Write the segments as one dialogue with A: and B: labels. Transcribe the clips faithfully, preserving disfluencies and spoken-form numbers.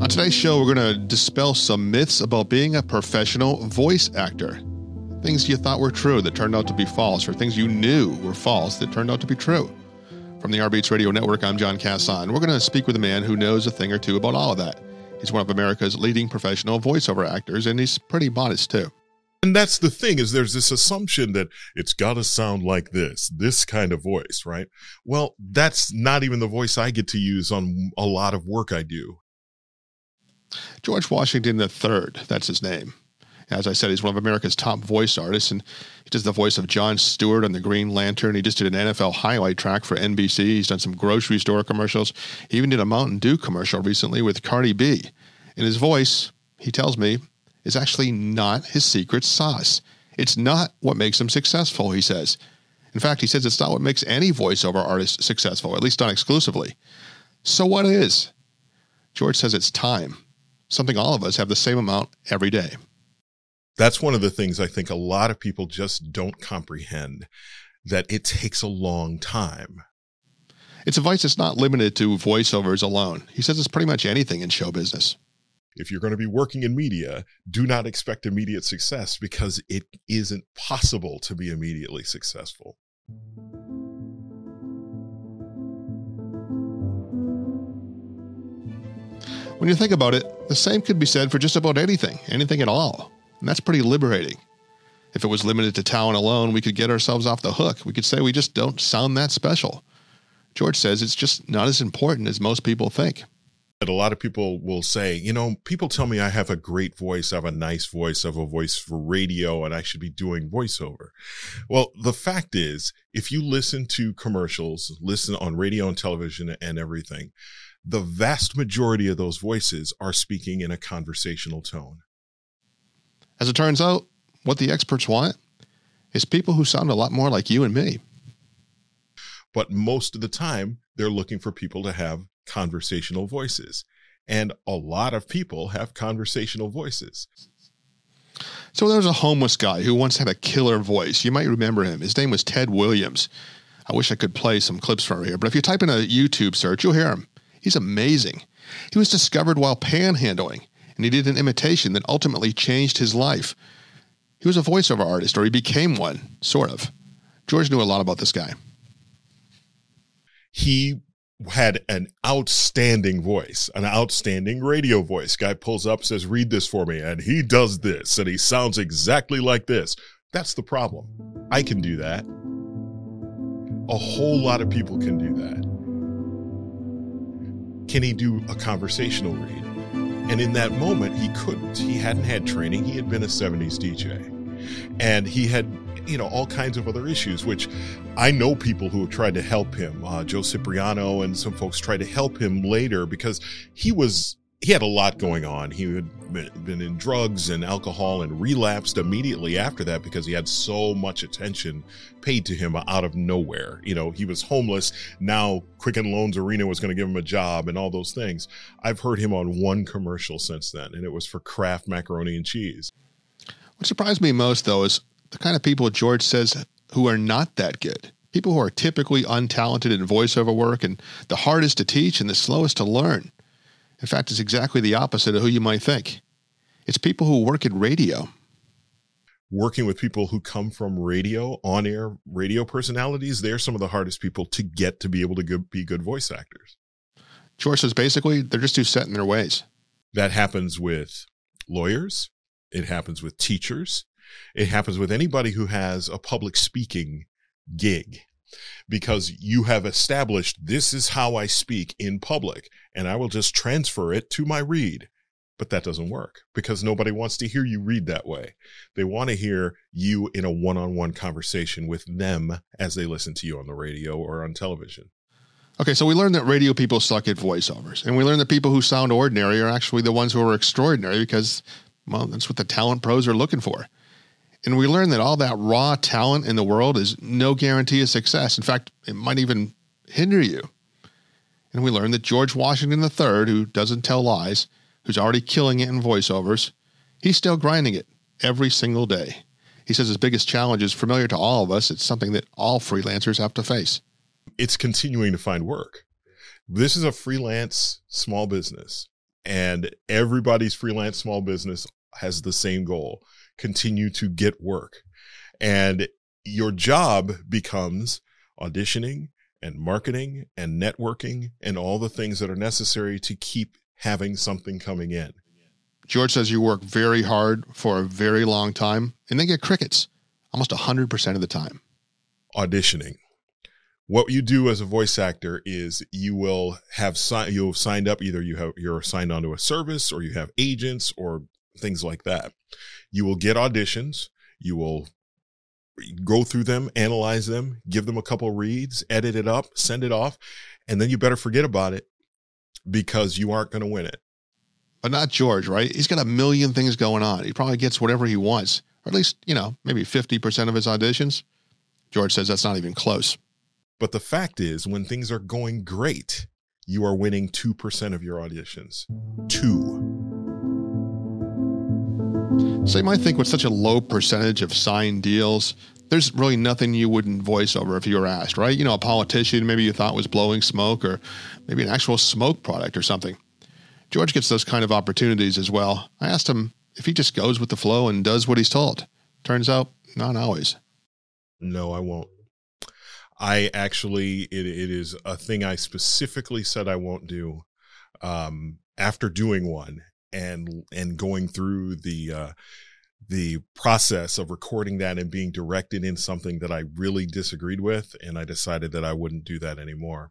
A: On today's show, we're going to dispel some myths about being a professional voice actor. Things you thought were true that turned out to be false, or things you knew were false that turned out to be true. From the R-Beats Radio Network, I'm John Casson. We're going to speak with a man who knows a thing or two about all of that. He's one of America's leading professional voiceover actors, and he's pretty modest, too.
B: And that's the thing, is there's this assumption that it's got to sound like this, this kind of voice, right? Well, that's not even the voice I get to use on a lot of work I do.
A: George Washington the third, that's his name. As I said, he's one of America's top voice artists, and he does the voice of Jon Stewart on the Green Lantern. He just did an N F L highlight track for N B C. He's done some grocery store commercials. He even did a Mountain Dew commercial recently with Cardi B. And his voice, he tells me, is actually not his secret sauce. It's not what makes him successful, he says. In fact, he says it's not what makes any voiceover artist successful, at least not exclusively. So what is? George says it's time. Something all of us have the same amount every day.
B: That's one of the things I think a lot of people just don't comprehend, that it takes a long time.
A: It's advice that's not limited to voiceovers alone. He says it's pretty much anything in show business.
B: If you're going to be working in media, do not expect immediate success, because it isn't possible to be immediately successful.
A: When you think about it, the same could be said for just about anything, anything at all. And that's pretty liberating. If it was limited to talent alone, we could get ourselves off the hook. We could say we just don't sound that special. George says it's just not as important as most people think.
B: But a lot of people will say, you know, people tell me I have a great voice, I have a nice voice, I have a voice for radio, and I should be doing voiceover. Well, the fact is, if you listen to commercials, listen on radio and television and everything, the vast majority of those voices are speaking in a conversational tone.
A: As it turns out, what the experts want is people who sound a lot more like you and me.
B: But most of the time, they're looking for people to have conversational voices. And a lot of people have conversational voices.
A: So there was a homeless guy who once had a killer voice. You might remember him. His name was Ted Williams. I wish I could play some clips from here, but if you type in a YouTube search, you'll hear him. He's amazing. He was discovered while panhandling, and he did an imitation that ultimately changed his life. He was a voiceover artist, or he became one, sort of. George knew a lot about this guy.
B: He had an outstanding voice, an outstanding radio voice. Guy pulls up, says, read this for me, and he does this, and he sounds exactly like this. That's the problem. I can do that. A whole lot of people can do that. Can he do a conversational read? And in that moment, he couldn't. He hadn't had training. He had been a seventies D J. And he had, you know, all kinds of other issues, which I know people who have tried to help him. Uh, Joe Cipriano and some folks tried to help him later, because he was, he had a lot going on. He had been in drugs and alcohol and relapsed immediately after that, because he had so much attention paid to him out of nowhere. You know, he was homeless. Now Quicken Loans Arena was going to give him a job and all those things. I've heard him on one commercial since then, and it was for Kraft macaroni and cheese.
A: What surprised me most, though, is the kind of people George says who are not that good. People who are typically untalented in voiceover work and the hardest to teach and the slowest to learn. In fact, it's exactly the opposite of who you might think. It's people who work in radio.
B: Working with people who come from radio, on-air radio personalities, they're some of the hardest people to get to be able to go, be good voice actors.
A: George says basically they're just too set in their ways.
B: That happens with lawyers. It happens with teachers. It happens with anybody who has a public speaking gig, because you have established, this is how I speak in public, and I will just transfer it to my read. But that doesn't work, because nobody wants to hear you read that way. They want to hear you in a one-on-one conversation with them as they listen to you on the radio or on television.
A: Okay, so we learned that radio people suck at voiceovers, and we learned that people who sound ordinary are actually the ones who are extraordinary, because, well, that's what the talent pros are looking for. And we learned that all that raw talent in the world is no guarantee of success. In fact, it might even hinder you. And we learned that George Washington the third, who doesn't tell lies, who's already killing it in voiceovers, he's still grinding it every single day. He says his biggest challenge is familiar to all of us. It's something that all freelancers have to face.
B: It's continuing to find work. This is a freelance small business. And everybody's freelance small business has the same goal: continue to get work. And your job becomes auditioning and marketing and networking and all the things that are necessary to keep having something coming in.
A: George says you work very hard for a very long time and then get crickets almost one hundred percent of the time.
B: Auditioning. What you do as a voice actor is you will have si- you'll have signed up, either you have you're signed onto a service or you have agents or things like that. You will get auditions. You will go through them, analyze them, give them a couple reads, edit it up, send it off, and then you better forget about it because you aren't going to win it.
A: But not George, right? He's got a million things going on. He probably gets whatever he wants, or at least, you know, maybe fifty percent of his auditions. George says that's not even close.
B: But the fact is, when things are going great, you are winning two percent of your auditions. Two.
A: So you might think with such a low percentage of signed deals, there's really nothing you wouldn't voice over if you were asked, right? You know, a politician maybe you thought was blowing smoke, or maybe an actual smoke product or something. George gets those kind of opportunities as well. I asked him if he just goes with the flow and does what he's told. Turns out, not always.
B: No, I won't. I actually, it, it is a thing I specifically said I won't do. Um, after doing one and and going through the uh, the process of recording that and being directed in something that I really disagreed with, and I decided that I wouldn't do that anymore.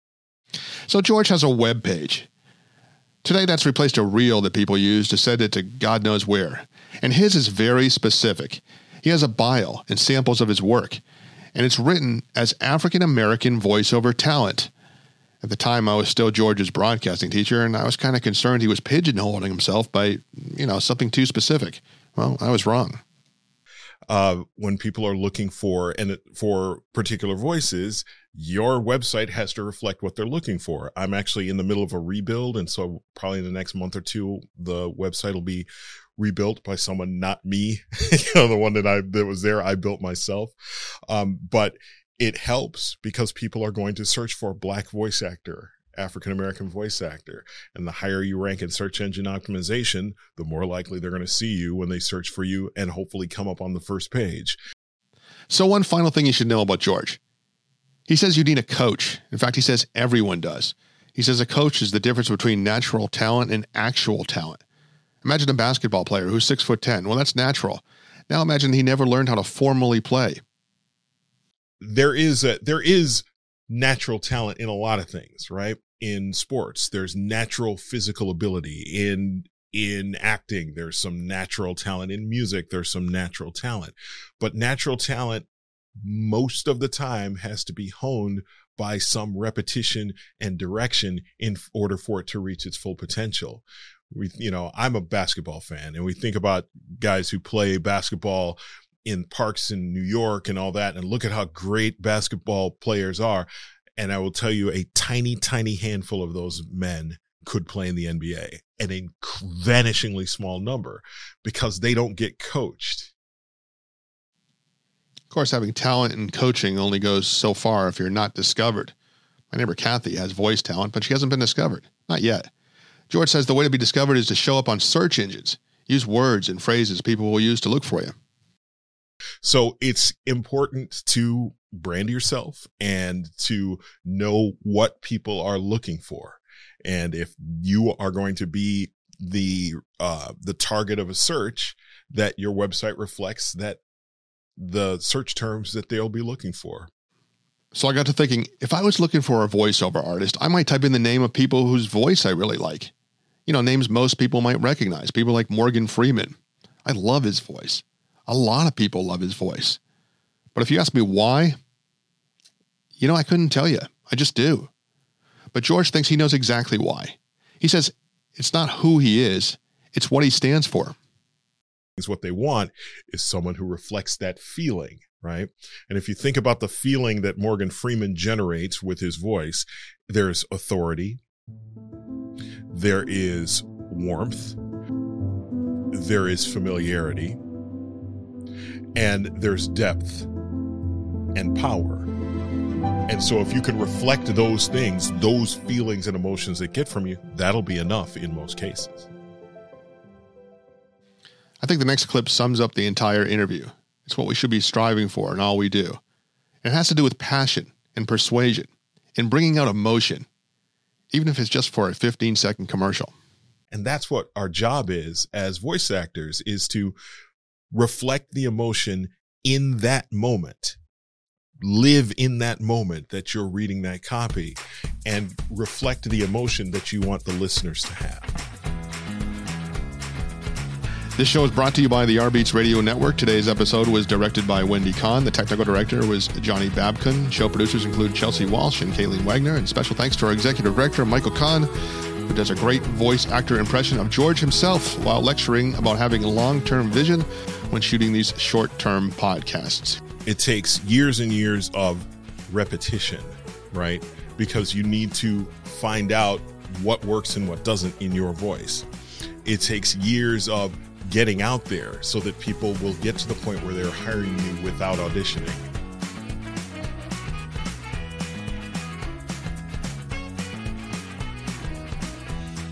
A: So George has a web page. Today, that's replaced a reel that people use to send it to God knows where. And his is very specific. He has a bio and samples of his work, and it's written as African-American voiceover talent. At the time, I was still George's broadcasting teacher, and I was kind of concerned he was pigeonholing himself by, you know, something too specific. Well, I was wrong.
B: Uh, when people are looking for and for particular voices, your website has to reflect what they're looking for. I'm actually in the middle of a rebuild, and so probably in the next month or two, the website will be rebuilt by someone, not me. You know, the one that I that was there, I built myself. Um, but it helps because people are going to search for Black voice actor, African-American voice actor. And the higher you rank in search engine optimization, the more likely they're going to see you when they search for you and hopefully come up on the first page.
A: So one final thing you should know about George. He says you need a coach. In fact, he says everyone does. He says a coach is the difference between natural talent and actual talent. Imagine a basketball player who's six foot ten. Well, that's natural. Now imagine he never learned how to formally play.
B: There is a, there is natural talent in a lot of things, right? In sports, there's natural physical ability. In in acting, there's some natural talent. In music, there's some natural talent. But natural talent, most of the time, has to be honed by some repetition and direction in order for it to reach its full potential. We, you know, I'm a basketball fan, and we think about guys who play basketball in parks in New York and all that, and look at how great basketball players are. And I will tell you, a tiny, tiny handful of those men could play in the N B A, and a vanishingly small number because they don't get coached.
A: Of course, having talent and coaching only goes so far if you're not discovered. My neighbor Kathy has voice talent, but she hasn't been discovered. Not yet. George says the way to be discovered is to show up on search engines. Use words and phrases people will use to look for you.
B: So it's important to brand yourself and to know what people are looking for. And if you are going to be the uh, the target of a search, that your website reflects that the search terms that they'll be looking for.
A: So I got to thinking, if I was looking for a voiceover artist, I might type in the name of people whose voice I really like. You know, names most people might recognize. People like Morgan Freeman. I love his voice. A lot of people love his voice. But if you ask me why, you know, I couldn't tell you. I just do. But George thinks he knows exactly why. He says it's not who he is, it's what he stands for.
B: What they want is someone who reflects that feeling, right? And if you think about the feeling that Morgan Freeman generates with his voice, there's authority, there is warmth, there is familiarity, and there's depth and power. And so if you can reflect those things, those feelings and emotions that get from you, that'll be enough in most cases.
A: I think the next clip sums up the entire interview. It's what we should be striving for in all we do. It has to do with passion and persuasion and bringing out emotion, even if it's just for a fifteen second commercial.
B: And that's what our job is as voice actors, is to reflect the emotion in that moment. Live in that moment that you're reading that copy and reflect the emotion that you want the listeners to have.
A: This show is brought to you by the R Beats Radio Network. Today's episode was directed by Wendy Kahn. The technical director was Johnny Babkin. Show producers include Chelsea Walsh and Kayleen Wagner. And special thanks to our executive director, Michael Kahn, who does a great voice actor impression of George himself while lecturing about having long-term vision when shooting these short-term podcasts.
B: It takes years and years of repetition, right? Because you need to find out what works and what doesn't in your voice. It takes years of getting out there so that people will get to the point where they're hiring you without auditioning.